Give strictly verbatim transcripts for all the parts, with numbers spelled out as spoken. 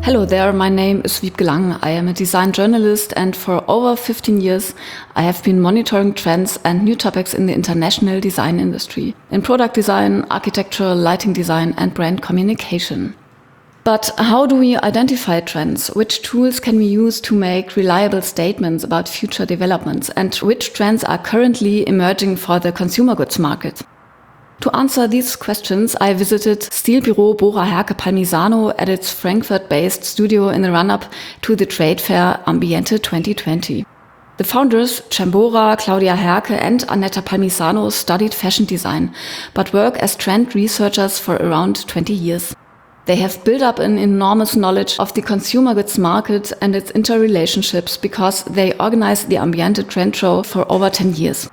Hello there, my name is Wiebke Lang. I am a design journalist, and for over fifteen years I have been monitoring trends and new topics in the international design industry, in product design, architecture, lighting design and brand communication. But how do we identify trends? Which tools can we use to make reliable statements about future developments? And which trends are currently emerging for the consumer goods market? To answer these questions, I visited Stilbüro Bora Herke Palmisano at its Frankfurt-based studio in the run-up to the trade fair Ambiente twenty twenty. The founders, Cem Bora, Claudia Herke and Annetta Palmisano, studied fashion design, but work as trend researchers for around twenty years. They have built up an enormous knowledge of the consumer goods market and its interrelationships because they organized the Ambiente trend show for over ten years.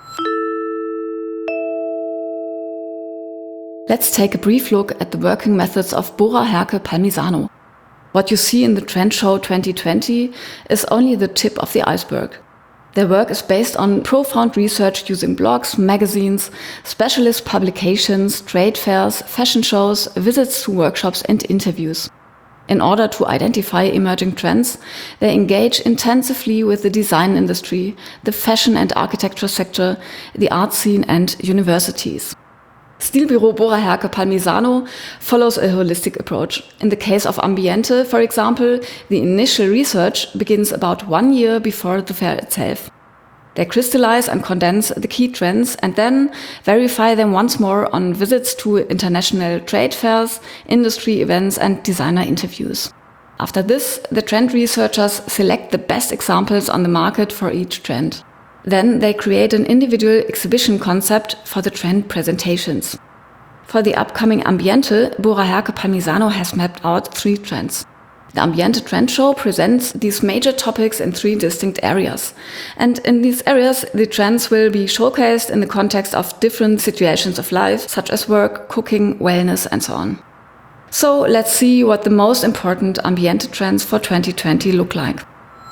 Let's take a brief look at the working methods of Bora Herke Palmisano. What you see in the Trend Show twenty twenty is only the tip of the iceberg. Their work is based on profound research using blogs, magazines, specialist publications, trade fairs, fashion shows, visits to workshops and interviews. In order to identify emerging trends, they engage intensively with the design industry, the fashion and architecture sector, the art scene and universities. Stilbüro Bora Herke Palmisano follows a holistic approach. In the case of Ambiente, for example, the initial research begins about one year before the fair itself. They crystallize and condense the key trends and then verify them once more on visits to international trade fairs, industry events and designer interviews. After this, the trend researchers select the best examples on the market for each trend. Then they create an individual exhibition concept for the trend presentations. For the upcoming Ambiente, Bora Herke Palmisano has mapped out three trends. The Ambiente Trend Show presents these major topics in three distinct areas. And in these areas, the trends will be showcased in the context of different situations of life, such as work, cooking, wellness, and so on. So let's see what the most important Ambiente trends for twenty twenty look like.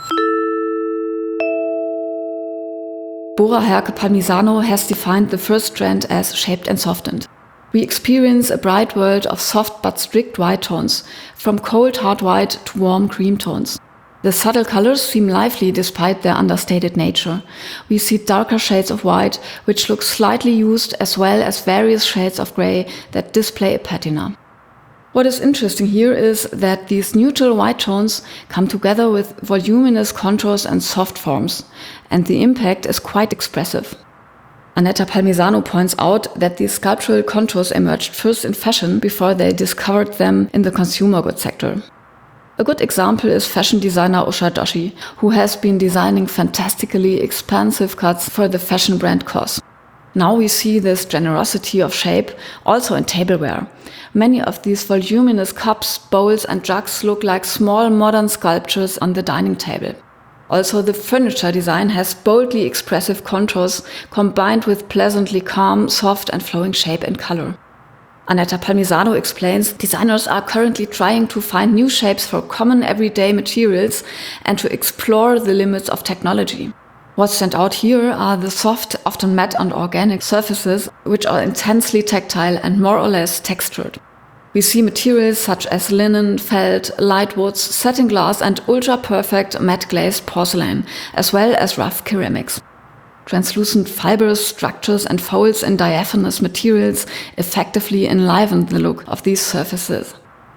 Bora Herke Palmisano has defined the first trend as shaped and softened. We experience a bright world of soft but strict white tones, from cold hard white to warm cream tones. The subtle colors seem lively despite their understated nature. We see darker shades of white, which look slightly used, as well as various shades of grey that display a patina. What is interesting here is that these neutral white tones come together with voluminous contours and soft forms, and the impact is quite expressive. Annetta Palmisano points out that these sculptural contours emerged first in fashion before they discovered them in the consumer goods sector. A good example is fashion designer Usha Joshi, who has been designing fantastically expansive cuts for the fashion brand C O S. Now we see this generosity of shape also in tableware. Many of these voluminous cups, bowls and jugs look like small modern sculptures on the dining table. Also, the furniture design has boldly expressive contours combined with pleasantly calm, soft and flowing shape and color. Annetta Palmisano explains designers are currently trying to find new shapes for common everyday materials and to explore the limits of technology. What stand out here are the soft, often matte and organic surfaces, which are intensely tactile and more or less textured. We see materials such as linen, felt, light woods, satin glass and ultra-perfect matte glazed porcelain, as well as rough ceramics. Translucent fibers, structures and folds in diaphanous materials effectively enliven the look of these surfaces.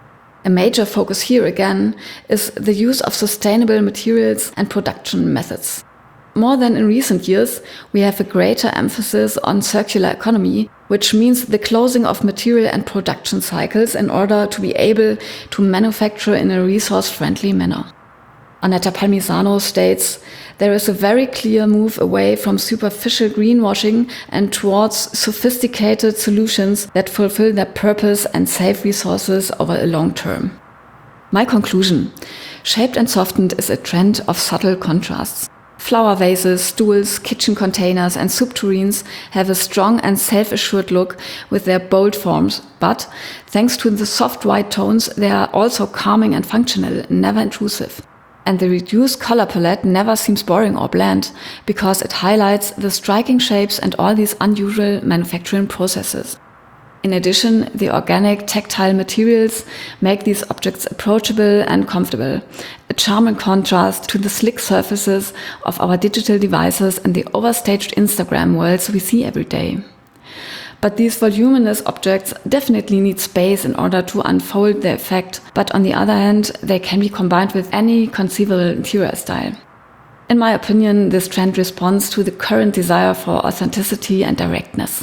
A major focus here again is the use of sustainable materials and production methods. More than in recent years, we have a greater emphasis on circular economy, which means the closing of material and production cycles in order to be able to manufacture in a resource-friendly manner. Annetta Palmisano states, there is a very clear move away from superficial greenwashing and towards sophisticated solutions that fulfill their purpose and save resources over a long term. My conclusion: shaped and softened is a trend of subtle contrasts. Flower vases, stools, kitchen containers and soup tureens have a strong and self-assured look with their bold forms, but thanks to the soft white tones, they are also calming and functional, never intrusive. And the reduced color palette never seems boring or bland, because it highlights the striking shapes and all these unusual manufacturing processes. In addition, the organic, tactile materials make these objects approachable and comfortable, a charming contrast to the slick surfaces of our digital devices and the overstaged Instagram worlds we see every day. But these voluminous objects definitely need space in order to unfold their effect, but on the other hand, they can be combined with any conceivable interior style. In my opinion, this trend responds to the current desire for authenticity and directness.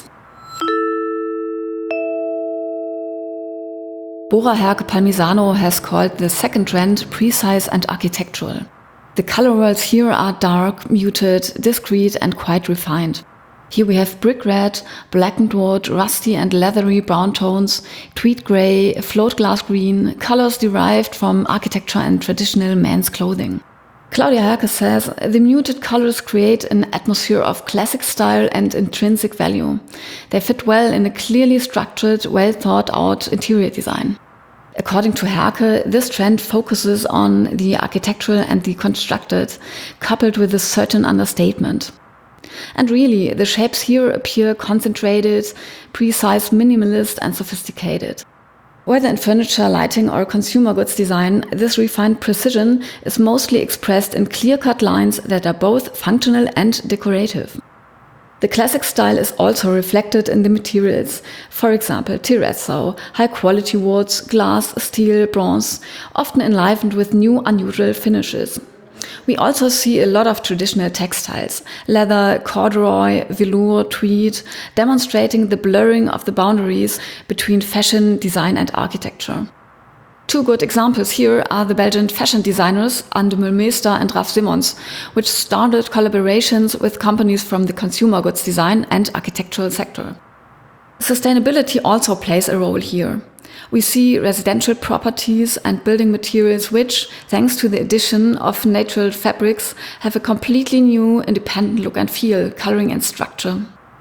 Bora Herke Palmisano has called the second trend precise and architectural. The color worlds here are dark, muted, discreet and quite refined. Here we have brick red, blackened wood, rusty and leathery brown tones, tweed grey, float glass green, colors derived from architecture and traditional men's clothing. Claudia Herke says the muted colors create an atmosphere of classic style and intrinsic value. They fit well in a clearly structured, well thought out interior design. According to Herke, this trend focuses on the architectural and the constructed, coupled with a certain understatement. And really, the shapes here appear concentrated, precise, minimalist and sophisticated. Whether in furniture, lighting or consumer goods design, this refined precision is mostly expressed in clear-cut lines that are both functional and decorative. The classic style is also reflected in the materials, for example terrazzo, high-quality woods, glass, steel, bronze, often enlivened with new unusual finishes. We also see a lot of traditional textiles, leather, corduroy, velour, tweed, demonstrating the blurring of the boundaries between fashion, design and architecture. Two good examples here are the Belgian fashion designers Anne de Mulmeester and Raf Simons, which started collaborations with companies from the consumer goods design and architectural sector. Sustainability also plays a role here. We see residential properties and building materials which, thanks to the addition of natural fabrics, have a completely new, independent look and feel, coloring and structure.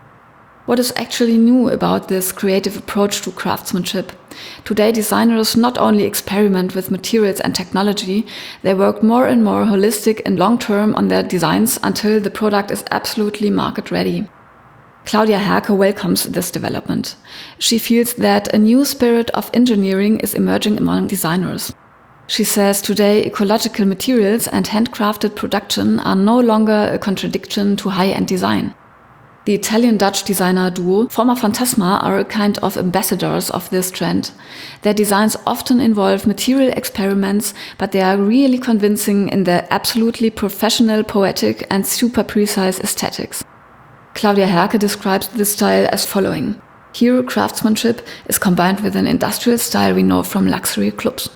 What is actually new about this creative approach to craftsmanship? Today, designers not only experiment with materials and technology, they work more and more holistic and long-term on their designs until the product is absolutely market-ready. Claudia Herke welcomes this development. She feels that a new spirit of engineering is emerging among designers. She says today ecological materials and handcrafted production are no longer a contradiction to high-end design. The Italian-Dutch designer duo Forma Fantasma are a kind of ambassadors of this trend. Their designs often involve material experiments, but they are really convincing in their absolutely professional, poetic and super precise aesthetics. Claudia Herke describes this style as following. Here, craftsmanship is combined with an industrial style we know from luxury clubs.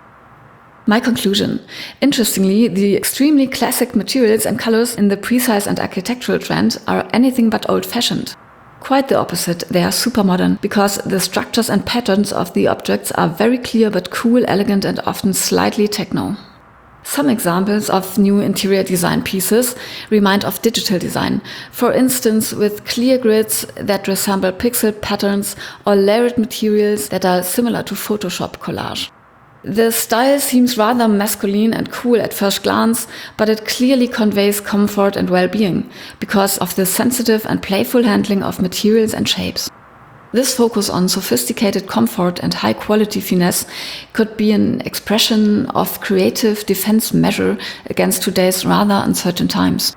My conclusion. Interestingly, the extremely classic materials and colors in the precise and architectural trend are anything but old-fashioned. Quite the opposite, they are super modern, because the structures and patterns of the objects are very clear but cool, elegant and often slightly techno. Some examples of new interior design pieces remind of digital design, for instance with clear grids that resemble pixel patterns or layered materials that are similar to Photoshop collage. The style seems rather masculine and cool at first glance, but it clearly conveys comfort and well-being because of the sensitive and playful handling of materials and shapes. This focus on sophisticated comfort and high-quality finesse could be an expression of creative defense measure against today's rather uncertain times.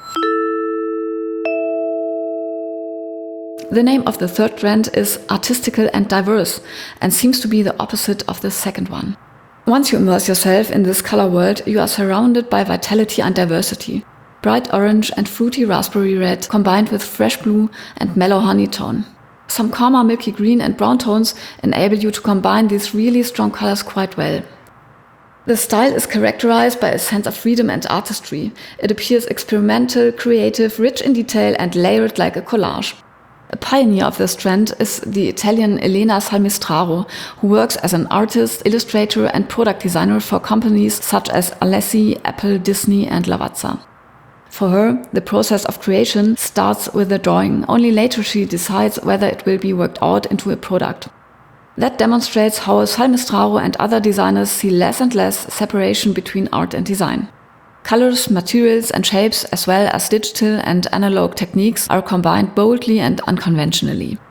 The name of the third trend is artistical and diverse and seems to be the opposite of the second one. Once you immerse yourself in this color world, you are surrounded by vitality and diversity. Bright orange and fruity raspberry red combined with fresh blue and mellow honey tone. Some calmer milky green and brown tones enable you to combine these really strong colors quite well. The style is characterized by a sense of freedom and artistry. It appears experimental, creative, rich in detail and layered like a collage. A pioneer of this trend is the Italian Elena Salmistraro, who works as an artist, illustrator and product designer for companies such as Alessi, Apple, Disney and Lavazza. For her, the process of creation starts with a drawing. Only later she decides whether it will be worked out into a product. That demonstrates how Salmistraro and other designers see less and less separation between art and design. Colors, materials and shapes, as well as digital and analog techniques, are combined boldly and unconventionally.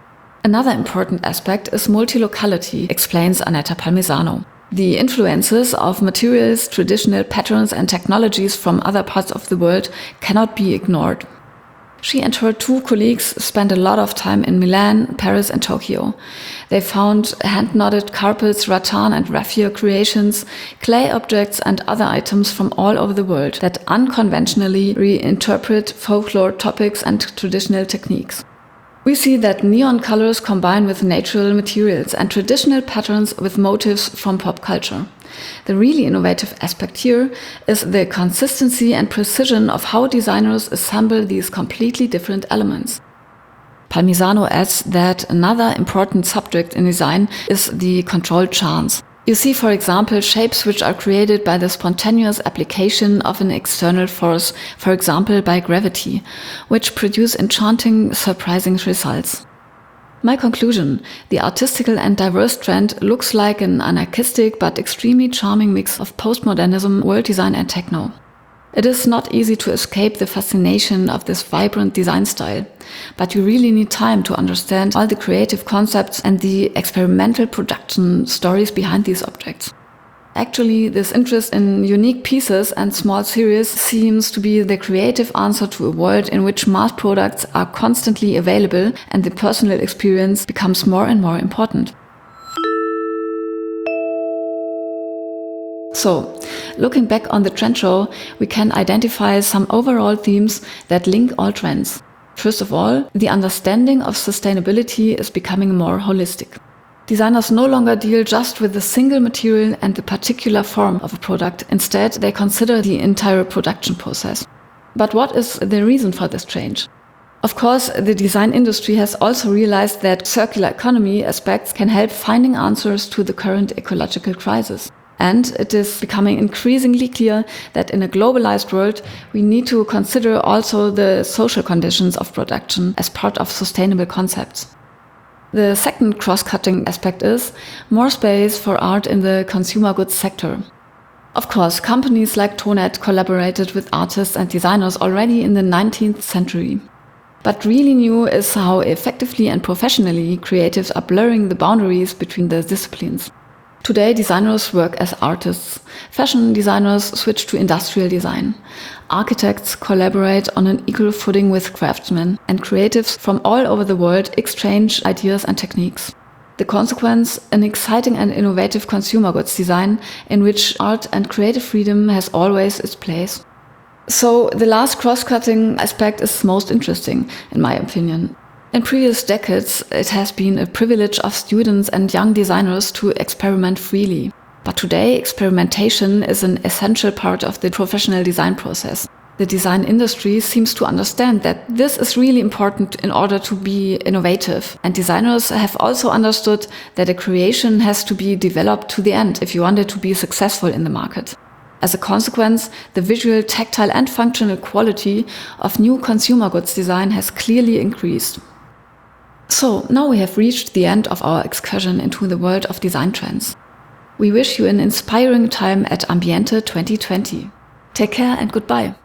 Another important aspect is multilocality, explains Annetta Palmisano. The influences of materials, traditional patterns and technologies from other parts of the world cannot be ignored. She and her two colleagues spent a lot of time in Milan, Paris and Tokyo. They found hand-knotted carpets, rattan and raffia creations, clay objects and other items from all over the world that unconventionally reinterpret folklore topics and traditional techniques. We see that neon colors combine with natural materials and traditional patterns with motifs from pop culture. The really innovative aspect here is the consistency and precision of how designers assemble these completely different elements. Palmisano adds that another important subject in design is the controlled chance. You see, for example, shapes which are created by the spontaneous application of an external force, for example by gravity, which produce enchanting, surprising results. My conclusion: the artistical and diverse trend looks like an anarchistic but extremely charming mix of postmodernism, world design and techno. It is not easy to escape the fascination of this vibrant design style, but you really need time to understand all the creative concepts and the experimental production stories behind these objects. Actually, this interest in unique pieces and small series seems to be the creative answer to a world in which mass products are constantly available and the personal experience becomes more and more important. So, looking back on the trend show, we can identify some overall themes that link all trends. First of all, the understanding of sustainability is becoming more holistic. Designers no longer deal just with the single material and the particular form of a product. Instead, they consider the entire production process. But what is the reason for this change? Of course, the design industry has also realized that circular economy aspects can help finding answers to the current ecological crisis. And it is becoming increasingly clear that in a globalized world, we need to consider also the social conditions of production as part of sustainable concepts. The second cross-cutting aspect is more space for art in the consumer goods sector. Of course, companies like Tonet collaborated with artists and designers already in the nineteenth century. But really new is how effectively and professionally creatives are blurring the boundaries between the disciplines. Today, designers work as artists. Fashion designers switch to industrial design. Architects collaborate on an equal footing with craftsmen, and creatives from all over the world exchange ideas and techniques. The consequence, an exciting and innovative consumer goods design in which art and creative freedom has always its place. So the last cross-cutting aspect is most interesting, in my opinion. In previous decades, it has been a privilege of students and young designers to experiment freely. But today, experimentation is an essential part of the professional design process. The design industry seems to understand that this is really important in order to be innovative. And designers have also understood that a creation has to be developed to the end if you want it to be successful in the market. As a consequence, the visual, tactile and functional quality of new consumer goods design has clearly increased. So, now we have reached the end of our excursion into the world of design trends. We wish you an inspiring time at Ambiente twenty twenty. Take care and goodbye.